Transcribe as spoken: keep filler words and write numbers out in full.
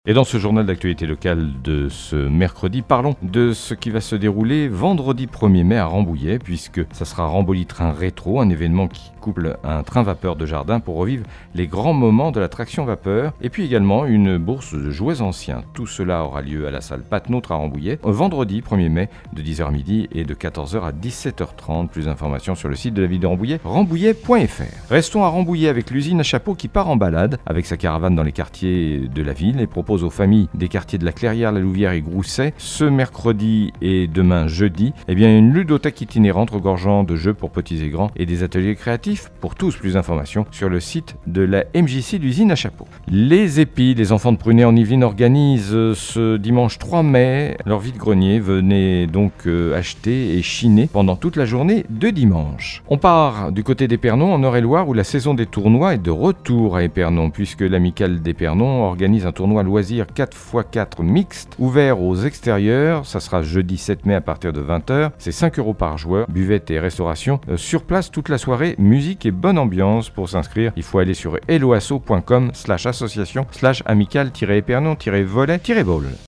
Et dans ce journal d'actualité locale de ce mercredi, parlons de ce qui va se dérouler vendredi premier mai à Rambouillet, puisque ça sera Ramboli-Train Rétro, un événement qui couple un train vapeur de jardin pour revivre les grands moments de la traction vapeur, et puis également une bourse de jouets anciens. Tout cela aura lieu à la salle Patenôtre à Rambouillet, vendredi premier mai de dix heures midi et de quatorze heures à dix-sept heures trente. Plus d'informations sur le site de la ville de Rambouillet, rambouillet point f r. Restons à Rambouillet avec l'usine à chapeaux qui part en balade avec sa caravane dans les quartiers de la ville et propose aux familles des quartiers de la Clairière, la Louvière et Grousset, ce mercredi et demain jeudi, eh bien une ludothèque itinérante regorgeant de jeux pour petits et grands et des ateliers créatifs pour tous. Plus d'informations sur le site de la M J C d'usine à chapeaux. Les épis, les enfants de Prunet en Yvelines organisent ce dimanche trois mai leur vide-grenier. Venez donc euh, acheter et chiner pendant toute la journée de dimanche. On part du côté d'Épernon en Eure-et-Loire où la saison des tournois est de retour à Épernon puisque l'amicale d'Épernon organise un tournoi loisir quatre par quatre mixte ouvert aux extérieurs. Ça sera jeudi sept mai à partir de vingt heures. C'est cinq euros par joueur, buvette et restauration euh, sur place toute la soirée, musique et bonne ambiance. Pour s'inscrire, il faut aller sur helloasso point com slash association slash amical-épernon-volet-ball.